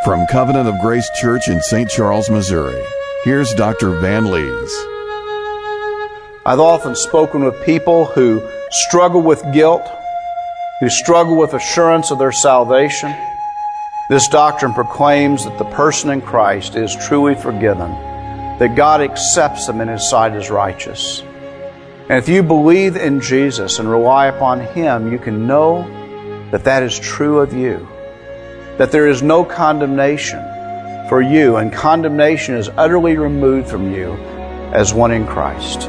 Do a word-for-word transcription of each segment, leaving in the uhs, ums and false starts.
From Covenant of Grace Church in Saint Charles, Missouri, here's Doctor Van Lees. I've often spoken with people who struggle with guilt, who struggle with assurance of their salvation. This doctrine proclaims that the person in Christ is truly forgiven, that God accepts them in His sight as righteous. And if you believe in Jesus and rely upon Him, you can know that that is true of you, that there is no condemnation for you, and condemnation is utterly removed from you as one in Christ.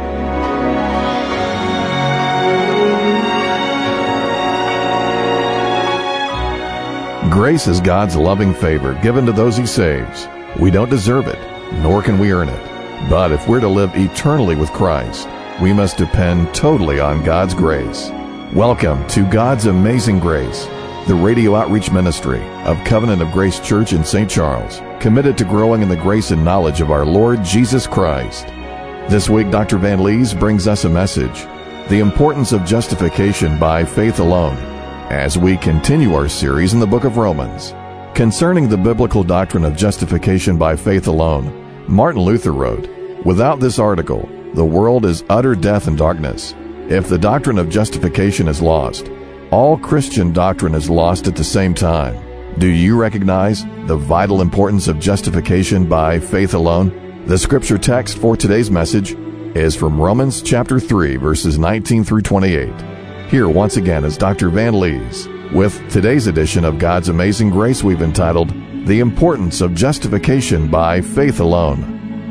Grace is God's loving favor given to those He saves. We don't deserve it, nor can we earn it. But if we're to live eternally with Christ, we must depend totally on God's grace. Welcome to God's Amazing Grace, the radio outreach ministry of Covenant of Grace Church in Saint Charles, committed to growing in the grace and knowledge of our Lord Jesus Christ. This week, Doctor Van Lees brings us a message, the importance of justification by faith alone, as we continue our series in the book of Romans. Concerning the biblical doctrine of justification by faith alone, Martin Luther wrote, "Without this article, the world is utter death and darkness. If the doctrine of justification is lost, all Christian doctrine is lost at the same time." Do you recognize the vital importance of justification by faith alone? The scripture text for today's message is from Romans chapter three, verses nineteen through twenty-eight. Here once again is Doctor Van Lees with today's edition of God's Amazing Grace we've entitled, The Importance of Justification by Faith Alone.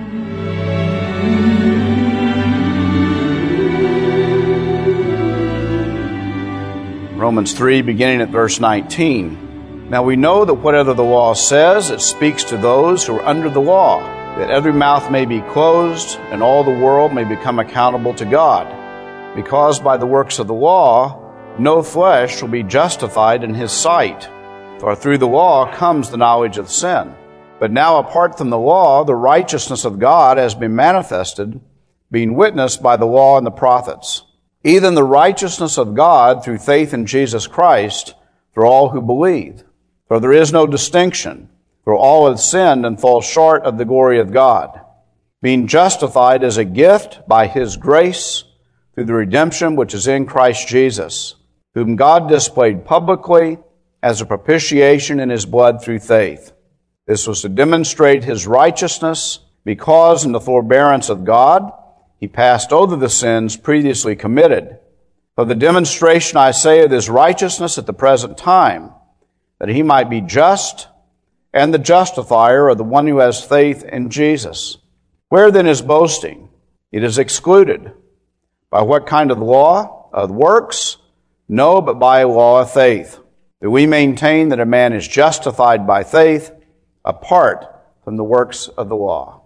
Romans three, beginning at verse nineteen. Now we know that whatever the law says, it speaks to those who are under the law, that every mouth may be closed, and all the world may become accountable to God. Because by the works of the law, no flesh will be justified in His sight. For through the law comes the knowledge of sin. But now apart from the law, the righteousness of God has been manifested, being witnessed by the law and the prophets, even the righteousness of God through faith in Jesus Christ for all who believe. For there is no distinction, for all have sinned and fall short of the glory of God, being justified as a gift by His grace through the redemption which is in Christ Jesus, whom God displayed publicly as a propitiation in His blood through faith. This was to demonstrate His righteousness, because in the forbearance of God He passed over the sins previously committed. For the demonstration, I say, of His righteousness at the present time, that He might be just and the justifier of the one who has faith in Jesus. Where then is boasting? It is excluded. By what kind of law? Of works? No, but by a law of faith. That we maintain that a man is justified by faith apart from the works of the law.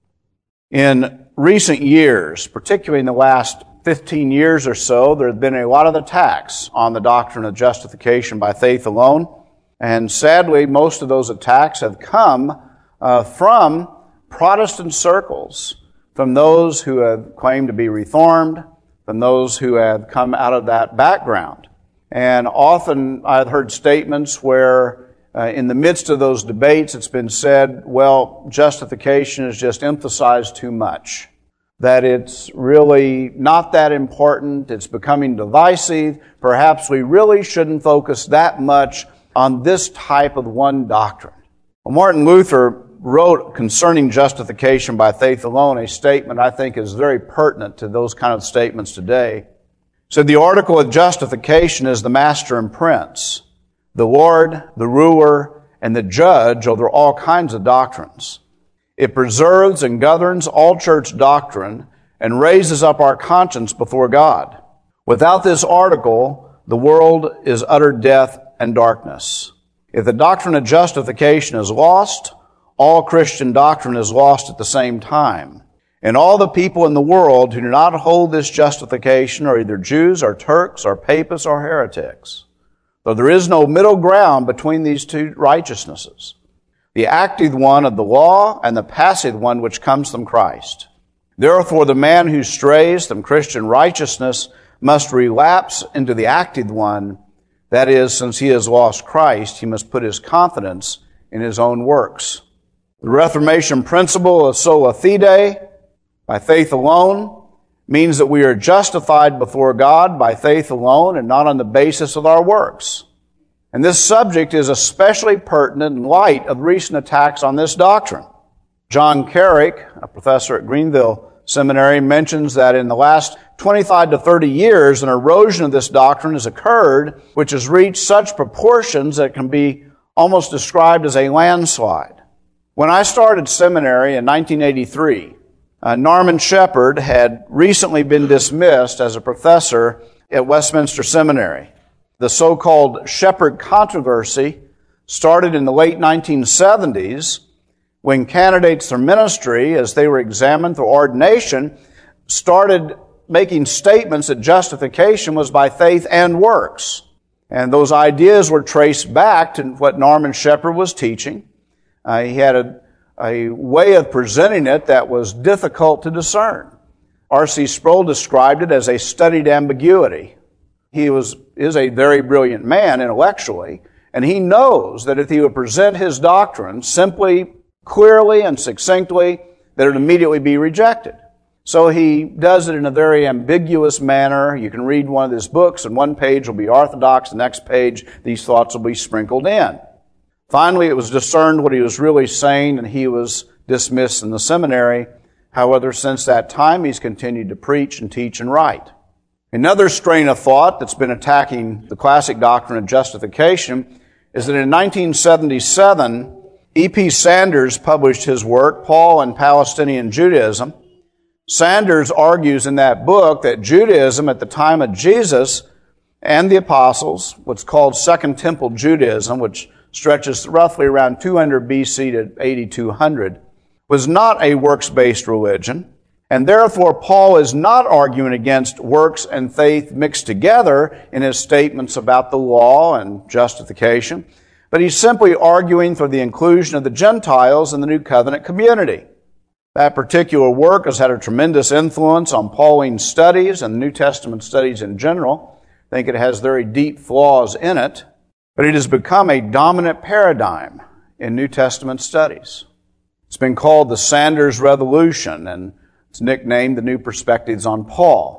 In recent years, particularly in the last fifteen years or so, there have been a lot of attacks on the doctrine of justification by faith alone. And sadly, most of those attacks have come uh, from Protestant circles, from those who have claimed to be Reformed, from those who have come out of that background. And often I've heard statements where uh, in the midst of those debates it's been said, well, justification is just emphasized too much, that it's really not that important, it's becoming divisive, perhaps we really shouldn't focus that much on this type of one doctrine. Well, Martin Luther wrote concerning justification by faith alone a statement I think is very pertinent to those kind of statements today. He said, the article of justification is the master and prince, the Lord, the ruler, and the judge over all kinds of doctrines. It preserves and governs all church doctrine and raises up our conscience before God. Without this article, the world is utter death and darkness. If the doctrine of justification is lost, all Christian doctrine is lost at the same time. And all the people in the world who do not hold this justification are either Jews or Turks or papists or heretics. Though there is no middle ground between these two righteousnesses, the active one of the law and the passive one which comes from Christ. Therefore, the man who strays from Christian righteousness must relapse into the active one. That is, since he has lost Christ, he must put his confidence in his own works. The Reformation principle of sola fide, by faith alone, means that we are justified before God by faith alone and not on the basis of our works. And this subject is especially pertinent in light of recent attacks on this doctrine. John Carrick, a professor at Greenville Seminary, mentions that in the last twenty-five to thirty years, an erosion of this doctrine has occurred, which has reached such proportions that it can be almost described as a landslide. When I started seminary in nineteen eighty-three, uh, Norman Shepherd had recently been dismissed as a professor at Westminster Seminary. The so-called Shepherd controversy started in the late nineteen seventies when candidates for ministry, as they were examined for ordination, started making statements that justification was by faith and works. And those ideas were traced back to what Norman Shepherd was teaching. Uh, he had a, a way of presenting it that was difficult to discern. R C Sproul described it as a studied ambiguity. He was is a very brilliant man intellectually, and he knows that if he would present his doctrine simply, clearly, and succinctly, that it would immediately be rejected. So he does it in a very ambiguous manner. You can read one of his books, and one page will be orthodox, the next page these thoughts will be sprinkled in. Finally, it was discerned what he was really saying, and he was dismissed in the seminary. However, since that time, he's continued to preach and teach and write. Another strain of thought that's been attacking the classic doctrine of justification is that in nineteen seventy-seven, E P Sanders published his work, Paul and Palestinian Judaism. Sanders argues in that book that Judaism at the time of Jesus and the apostles, what's called Second Temple Judaism, which stretches roughly around two hundred B C to eighty-two hundred, was not a works-based religion, and therefore Paul is not arguing against works and faith mixed together in his statements about the law and justification, but he's simply arguing for the inclusion of the Gentiles in the New Covenant community. That particular work has had a tremendous influence on Pauline studies and New Testament studies in general. I think it has very deep flaws in it, but it has become a dominant paradigm in New Testament studies. It's been called the Sanders Revolution, and it's nicknamed the New Perspectives on Paul.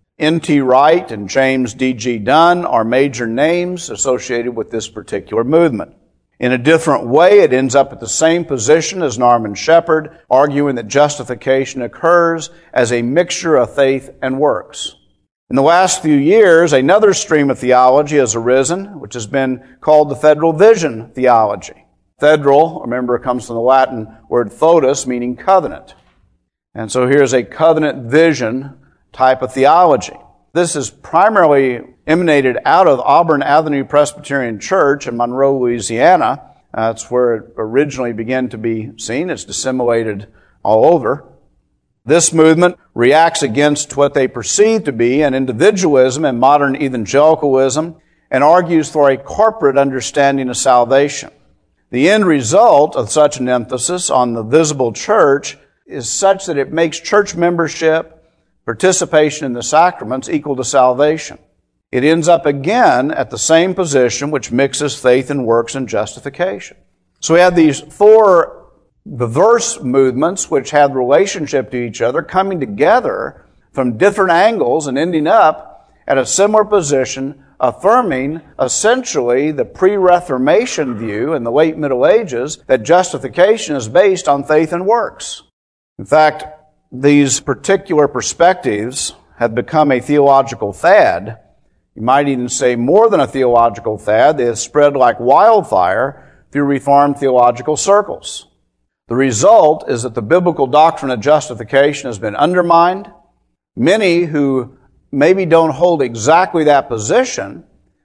N T Wright and James D G Dunn are major names associated with this particular movement. In a different way, it ends up at the same position as Norman Shepherd, arguing that justification occurs as a mixture of faith and works. In the last few years, another stream of theology has arisen, which has been called the Federal Vision theology. Federal, remember, it comes from the Latin word foedus, meaning covenant. And so here's a covenant vision type of theology. This is primarily emanated out of Auburn Avenue Presbyterian Church in Monroe, Louisiana. That's where it originally began to be seen. It's disseminated all over. This movement reacts against what they perceive to be an individualism and modern evangelicalism and argues for a corporate understanding of salvation. The end result of such an emphasis on the visible church is such that it makes church membership, participation in the sacraments equal to salvation. It ends up again at the same position which mixes faith and works and justification. So we have these four diverse movements which have relationship to each other coming together from different angles and ending up at a similar position, affirming essentially the pre-Reformation view in the late Middle Ages that justification is based on faith and works. In fact, these particular perspectives have become a theological fad. You might even say more than a theological fad. They have spread like wildfire through Reformed theological circles. The result is that the biblical doctrine of justification has been undermined. Many who maybe don't hold exactly that position,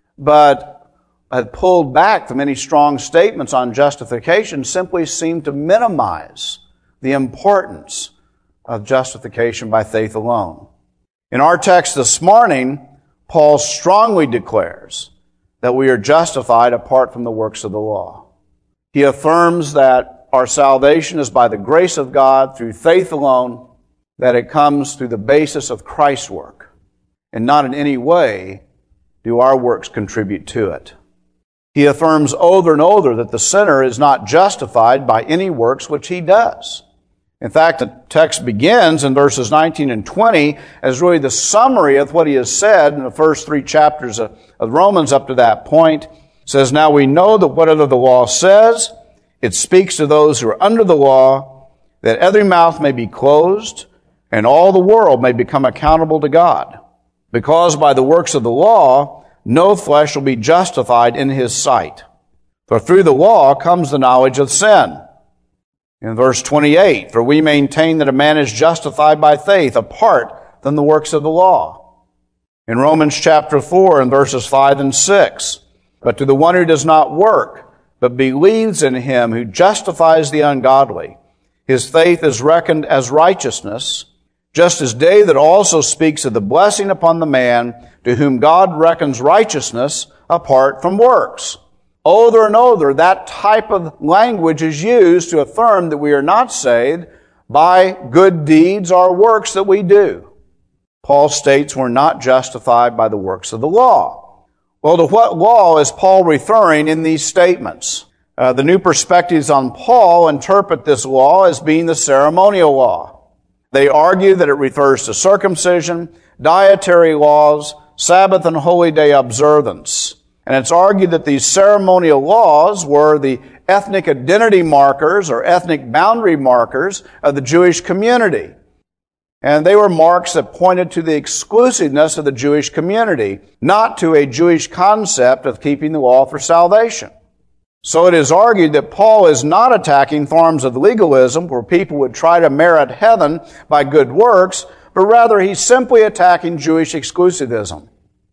but have pulled back from any strong statements on justification, simply seem to minimize the importance of justification by faith alone. In our text this morning, Paul strongly declares that we are justified apart from the works of the law. He affirms that our salvation is by the grace of God through faith alone, that it comes through the basis of Christ's work, and not in any way do our works contribute to it. He affirms over and over that the sinner is not justified by any works which he does. In fact, the text begins in verses nineteen and twenty as really the summary of what he has said in the first three chapters of Romans up to that point. It says, "Now we know that whatever the law says, it speaks to those who are under the law, that every mouth may be closed, and all the world may become accountable to God. Because by the works of the law, no flesh will be justified in his sight. For through the law comes the knowledge of sin." In verse twenty-eight, "For we maintain that a man is justified by faith apart from the works of the law." In Romans chapter four, in verses five and six, "But to the one who does not work, but believes in him who justifies the ungodly, his faith is reckoned as righteousness, just as David also speaks of the blessing upon the man to whom God reckons righteousness apart from works." Over and over, that type of language is used to affirm that we are not saved by good deeds or works that we do. Paul states we're not justified by the works of the law. Well, to what law is Paul referring in these statements? Uh, the New Perspectives on Paul interpret this law as being the ceremonial law. They argue that it refers to circumcision, dietary laws, Sabbath and holy day observance. And it's argued that these ceremonial laws were the ethnic identity markers or ethnic boundary markers of the Jewish community. And they were marks that pointed to the exclusiveness of the Jewish community, not to a Jewish concept of keeping the law for salvation. So it is argued that Paul is not attacking forms of legalism where people would try to merit heaven by good works, but rather he's simply attacking Jewish exclusivism.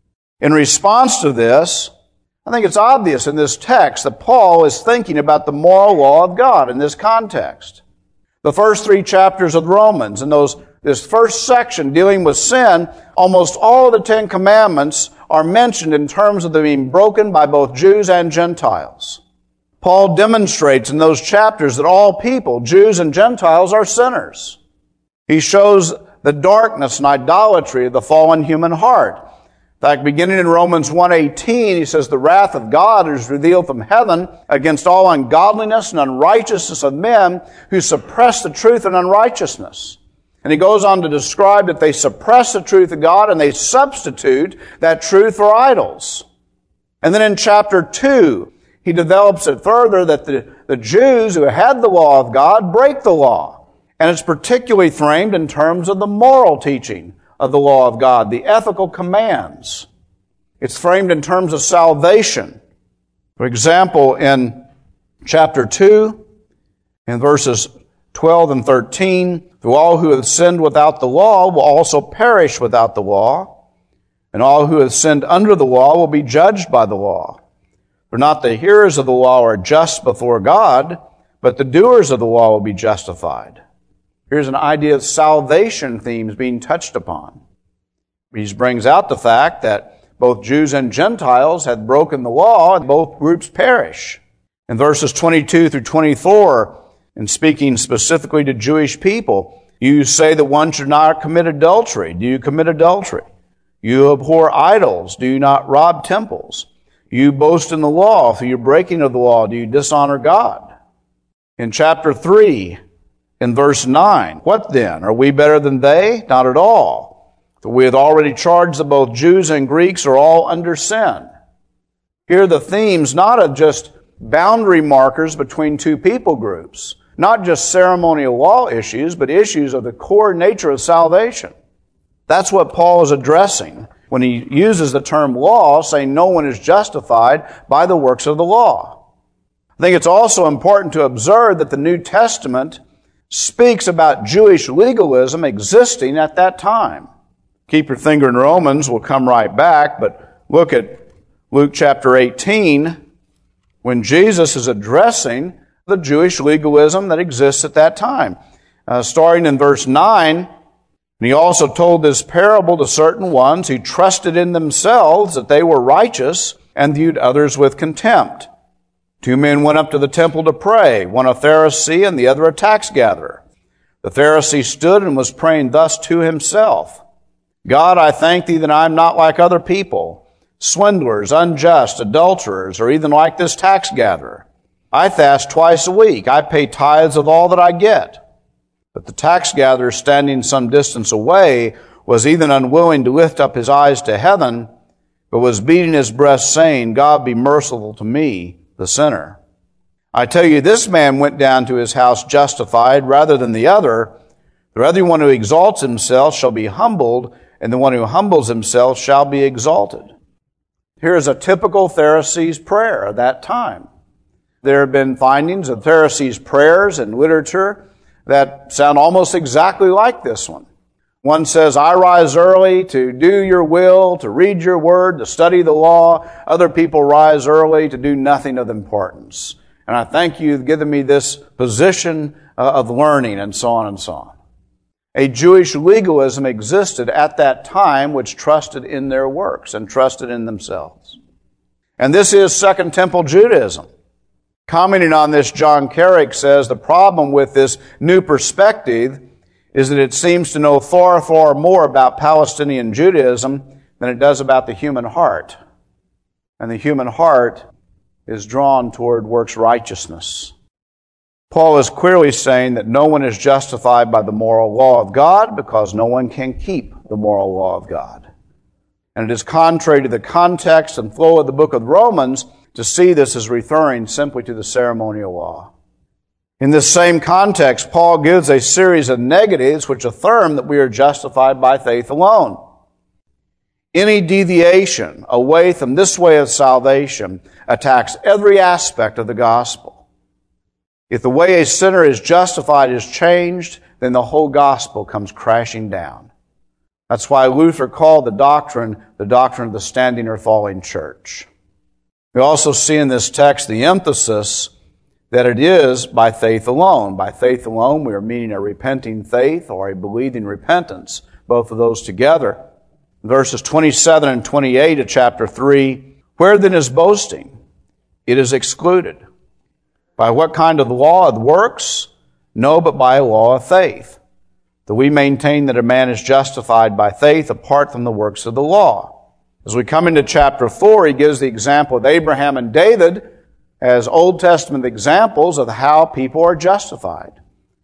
In response to this, I think it's obvious in this text that Paul is thinking about the moral law of God in this context. The first three chapters of Romans and those this first section dealing with sin, almost all of the Ten Commandments are mentioned in terms of them being broken by both Jews and Gentiles. Paul demonstrates in those chapters that all people, Jews and Gentiles, are sinners. He shows the darkness and idolatry of the fallen human heart. In fact, beginning in Romans one eighteen, he says, "The wrath of God is revealed from heaven against all ungodliness and unrighteousness of men who suppress the truth in unrighteousness." And he goes on to describe that they suppress the truth of God and they substitute that truth for idols. And then in chapter two, he develops it further that the, the Jews who had the law of God break the law. And it's particularly framed in terms of the moral teaching of the law of God, the ethical commands. It's framed in terms of salvation. For example, in chapter two, in verses twelve and thirteen, "For all who have sinned without the law will also perish without the law, and all who have sinned under the law will be judged by the law. For not the hearers of the law are just before God, but the doers of the law will be justified." Here's an idea of salvation themes being touched upon. He brings out the fact that both Jews and Gentiles had broken the law, and both groups perish. In verses twenty-two through twenty-four, and speaking specifically to Jewish people, "You say that one should not commit adultery. Do you commit adultery? You abhor idols. Do you not rob temples? You boast in the law. Through your breaking of the law, do you dishonor God?" In chapter three, in verse nine, "What then? Are we better than they? Not at all. For we have already charged that both Jews and Greeks are all under sin." Here the themes not of just boundary markers between two people groups, not just ceremonial law issues, but issues of the core nature of salvation. That's what Paul is addressing when he uses the term law, saying no one is justified by the works of the law. I think it's also important to observe that the New Testament speaks about Jewish legalism existing at that time. Keep your finger in Romans, we'll come right back, but look at Luke chapter eighteen, when Jesus is addressing the Jewish legalism that exists at that time. Uh, starting in verse nine, "And he also told this parable to certain ones who trusted in themselves that they were righteous and viewed others with contempt. Two men went up to the temple to pray, one a Pharisee and the other a tax gatherer. The Pharisee stood and was praying thus to himself, 'God, I thank thee that I am not like other people, swindlers, unjust, adulterers, or even like this tax gatherer. I fast twice a week. I pay tithes of all that I get. But the tax gatherer, standing some distance away, was even unwilling to lift up his eyes to heaven, but was beating his breast, saying, God be merciful to me, the sinner. I tell you, this man went down to his house justified rather than the other. For everyone who exalts himself shall be humbled, and the one who humbles himself shall be exalted. Here is a typical Pharisee's prayer of that time. There have been findings of Pharisees' prayers in literature that sound almost exactly like this one. One says, I rise early to do your will, to read your word, to study the law. Other people rise early to do nothing of importance. And I thank you for giving me this position of learning, and so on and so on. A Jewish legalism existed at that time which trusted in their works and trusted in themselves. And this is Second Temple Judaism. Commenting on this, John Carrick says, the problem with this new perspective is that it seems to know far, far more about Palestinian Judaism than it does about the human heart. And the human heart is drawn toward works righteousness. Paul is clearly saying that no one is justified by the moral law of God because no one can keep the moral law of God. And it is contrary to the context and flow of the book of Romans to see this as referring simply to the ceremonial law. In this same context, Paul gives a series of negatives which affirm that we are justified by faith alone. Any deviation away from this way of salvation attacks every aspect of the gospel. If the way a sinner is justified is changed, then the whole gospel comes crashing down. That's why Luther called the doctrine the doctrine of the standing or falling church. We also see in this text the emphasis that it is by faith alone. By faith alone, we are meaning a repenting faith or a believing repentance, both of those together. Verses twenty-seven and twenty-eight of chapter three, where then is boasting? It is excluded. By what kind of law of works? No, but by a law of faith. That we maintain that a man is justified by faith apart from the works of the law. As we come into chapter four, he gives the example of Abraham and David as Old Testament examples of how people are justified.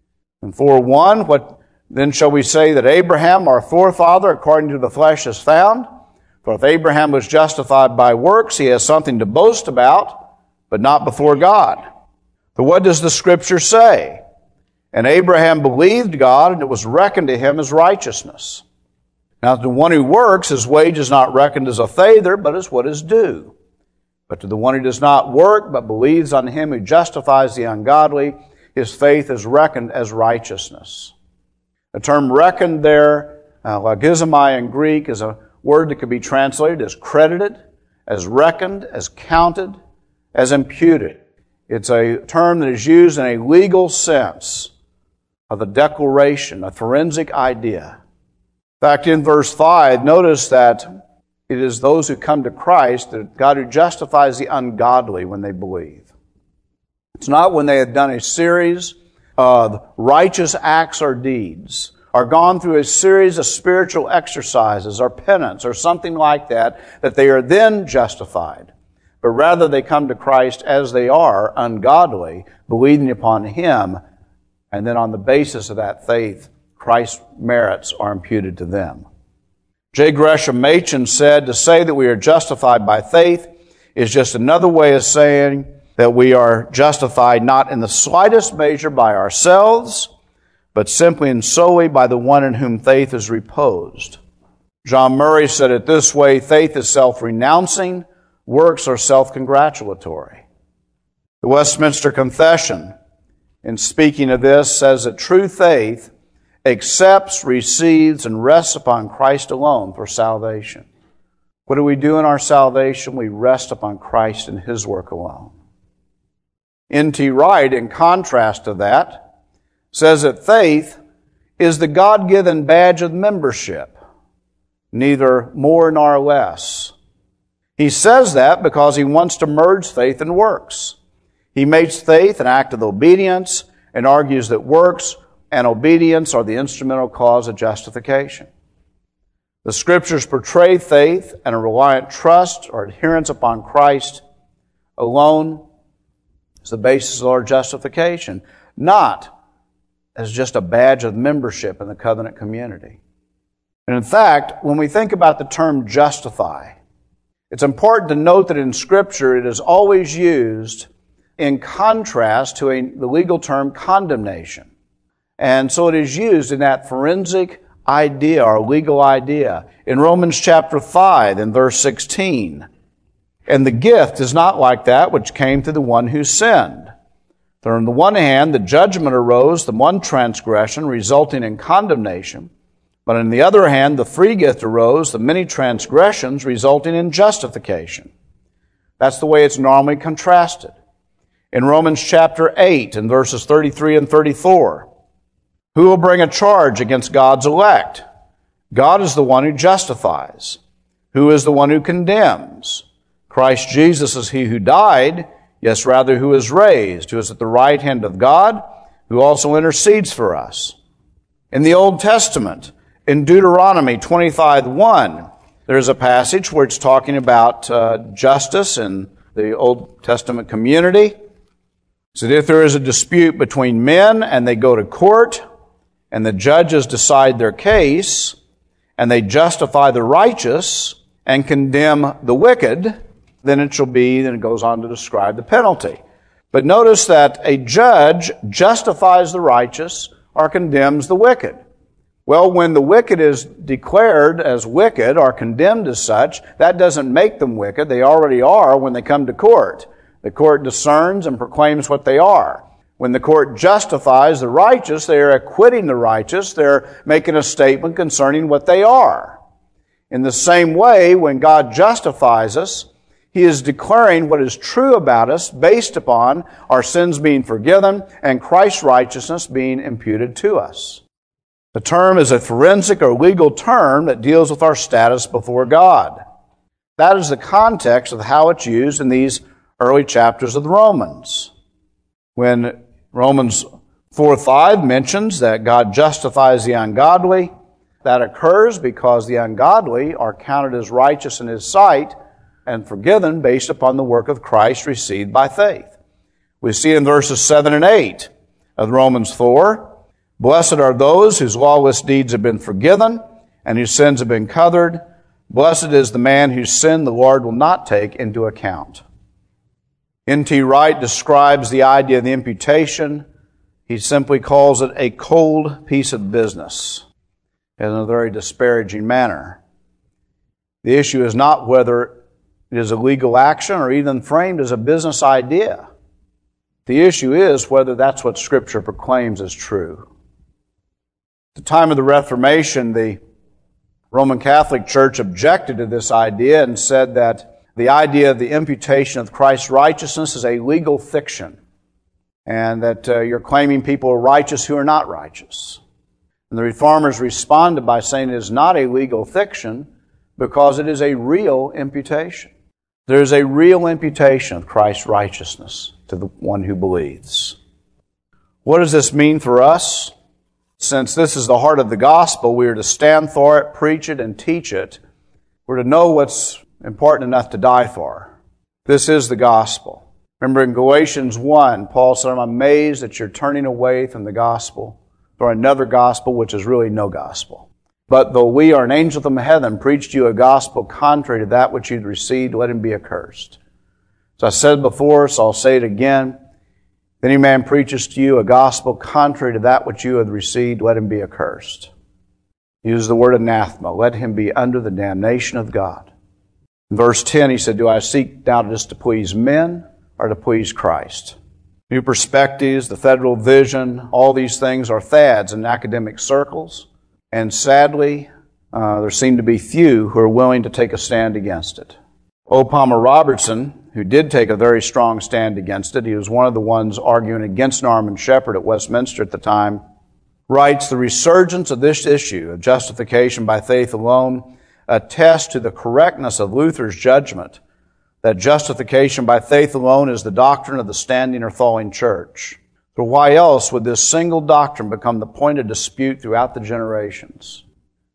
In four one, what then shall we say that Abraham, our forefather, according to the flesh, is found? For if Abraham was justified by works, he has something to boast about, but not before God. But what does the Scripture say? And Abraham believed God, and it was reckoned to him as righteousness. Now, to the one who works, his wage is not reckoned as a favor, but as what is due. But to the one who does not work, but believes on him who justifies the ungodly, his faith is reckoned as righteousness. The term reckoned there, uh, logizomai in Greek, is a word that could be translated as credited, as reckoned, as counted, as imputed. It's a term that is used in a legal sense of a declaration, a forensic idea. In fact, in verse five, notice that it is those who come to Christ, that God who justifies the ungodly when they believe. It's not when they have done a series of righteous acts or deeds, or gone through a series of spiritual exercises or penance or something like that, that they are then justified. But rather they come to Christ as they are, ungodly, believing upon Him, and then on the basis of that faith, Christ's merits are imputed to them. J. Gresham Machen said, to say that we are justified by faith is just another way of saying that we are justified not in the slightest measure by ourselves, but simply and solely by the one in whom faith is reposed. John Murray said it this way, faith is self-renouncing, works are self-congratulatory. The Westminster Confession, in speaking of this, says that true faith accepts, receives, and rests upon Christ alone for salvation. What do we do in our salvation? We rest upon Christ and His work alone. N T Wright, in contrast to that, says that faith is the God-given badge of membership, neither more nor less. He says that because he wants to merge faith and works. He makes faith an act of obedience and argues that works and obedience are the instrumental cause of justification. The Scriptures portray faith and a reliant trust or adherence upon Christ alone as the basis of our justification, not as just a badge of membership in the covenant community. And in fact, when we think about the term justify, it's important to note that in Scripture it is always used in contrast to a, the legal term condemnation. And so it is used in that forensic idea or legal idea. In Romans chapter five in verse sixteen, and the gift is not like that which came to the one who sinned. For on the one hand, the judgment arose from one transgression, resulting in condemnation. But on the other hand, the free gift arose, the many transgressions, resulting in justification. That's the way it's normally contrasted. In Romans chapter eight, in verses thirty-three and thirty-four, who will bring a charge against God's elect? God is the one who justifies. Who is the one who condemns? Christ Jesus is he who died, yes, rather who is raised, who is at the right hand of God, who also intercedes for us. In the Old Testament, in Deuteronomy twenty-five one, there's a passage where it's talking about uh, justice in the Old Testament community. So if there is a dispute between men and they go to court and the judges decide their case and they justify the righteous and condemn the wicked, then it shall be, then it goes on to describe the penalty. But notice that a judge justifies the righteous or condemns the wicked. Well, when the wicked is declared as wicked or condemned as such, that doesn't make them wicked. They already are when they come to court. The court discerns and proclaims what they are. When the court justifies the righteous, they are acquitting the righteous. They're making a statement concerning what they are. In the same way, when God justifies us, He is declaring what is true about us based upon our sins being forgiven and Christ's righteousness being imputed to us. The term is a forensic or legal term that deals with our status before God. That is the context of how it's used in these early chapters of the Romans. When Romans four five mentions that God justifies the ungodly, that occurs because the ungodly are counted as righteous in His sight and forgiven based upon the work of Christ received by faith. We see in verses seven and eight of Romans four, blessed are those whose lawless deeds have been forgiven and whose sins have been covered. Blessed is the man whose sin the Lord will not take into account. N T Wright describes the idea of the imputation. He simply calls it a cold piece of business in a very disparaging manner. The issue is not whether it is a legal action or even framed as a business idea. The issue is whether that's what Scripture proclaims as true. At the time of the Reformation, the Roman Catholic Church objected to this idea and said that the idea of the imputation of Christ's righteousness is a legal fiction, and that uh, you're claiming people are righteous who are not righteous. And the Reformers responded by saying it is not a legal fiction because it is a real imputation. There is a real imputation of Christ's righteousness to the one who believes. What does this mean for us? Since this is the heart of the gospel, we are to stand for it, preach it, and teach it. We're to know what's important enough to die for. This is the gospel. Remember in Galatians one, Paul said, I'm amazed that you're turning away from the gospel for another gospel which is really no gospel. But though we or an angel from heaven preached you a gospel contrary to that which you'd received, let him be accursed. So I said before, so I'll say it again. If any man preaches to you a gospel contrary to that which you had received, let him be accursed. Use the word anathema. Let him be under the damnation of God. In verse ten, he said, do I seek now just to please men or to please Christ? New perspectives, the federal vision, all these things are fads in academic circles. And sadly, uh, there seem to be few who are willing to take a stand against it. O. Palmer Robertson, who did take a very strong stand against it, he was one of the ones arguing against Norman Shepherd at Westminster at the time, writes, the resurgence of this issue of justification by faith alone attests to the correctness of Luther's judgment that justification by faith alone is the doctrine of the standing or falling church. For why else would this single doctrine become the point of dispute throughout the generations?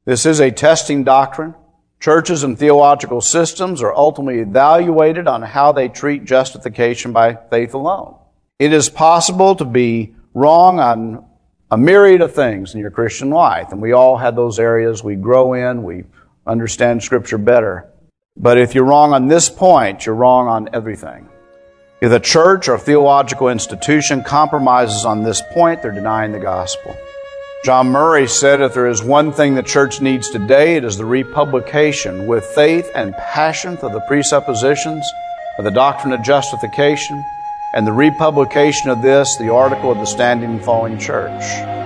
This is a testing doctrine. Churches and theological systems are ultimately evaluated on how they treat justification by faith alone. It is possible to be wrong on a myriad of things in your Christian life, and we all have those areas we grow in, we understand Scripture better. But if you're wrong on this point, you're wrong on everything. If a church or theological institution compromises on this point, they're denying the gospel. John Murray said, if there is one thing the church needs today, it is the republication with faith and passion of the presuppositions of the doctrine of justification, and the republication of this, the article of the standing and falling church.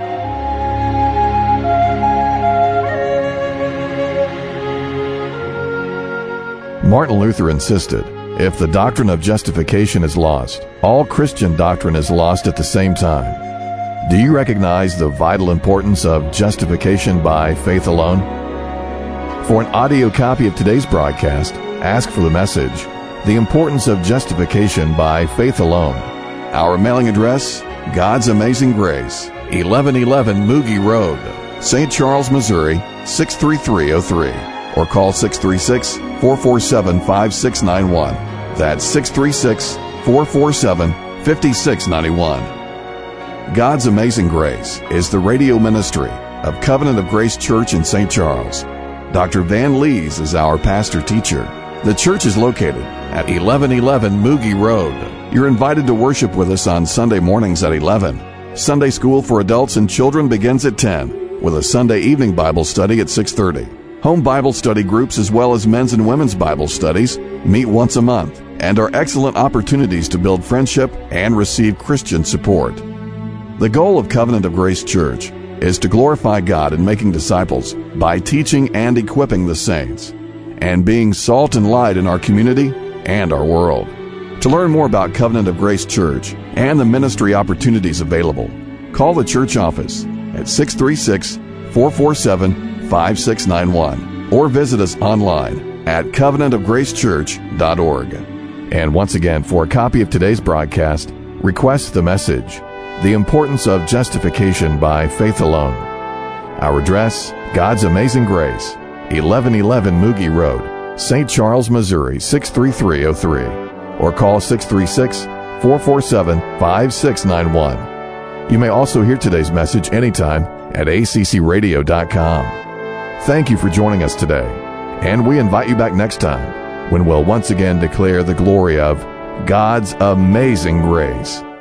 Martin Luther insisted, if the doctrine of justification is lost, all Christian doctrine is lost at the same time. Do you recognize the vital importance of justification by faith alone? For an audio copy of today's broadcast, ask for the message, The Importance of Justification by Faith Alone. Our mailing address, God's Amazing Grace, eleven eleven Moogie Road, Saint Charles, Missouri, six three three oh three. Or call six three six, four four seven, five six nine one. That's six three six, four four seven, five six nine one. God's Amazing Grace is the radio ministry of Covenant of Grace Church in Saint Charles. Doctor Van Lees is our pastor-teacher. The church is located at eleven eleven Moogie Road. You're invited to worship with us on Sunday mornings at eleven. Sunday school for adults and children begins at ten, with a Sunday evening Bible study at six thirty. Home Bible study groups as well as men's and women's Bible studies meet once a month and are excellent opportunities to build friendship and receive Christian support. The goal of Covenant of Grace Church is to glorify God in making disciples by teaching and equipping the saints and being salt and light in our community and our world. To learn more about Covenant of Grace Church and the ministry opportunities available, call the church office at six three six, four four seven, five six nine one or visit us online at covenant of grace church dot org. And once again, for a copy of today's broadcast, request the message, The Importance of Justification by Faith Alone. Our address, God's Amazing Grace, eleven eleven Moogie Road, Saint Charles, Missouri, six three three oh three. Or call six three six, four four seven, five six nine one. You may also hear today's message anytime at a c c radio dot com. Thank you for joining us today, and we invite you back next time when we'll once again declare the glory of God's amazing grace.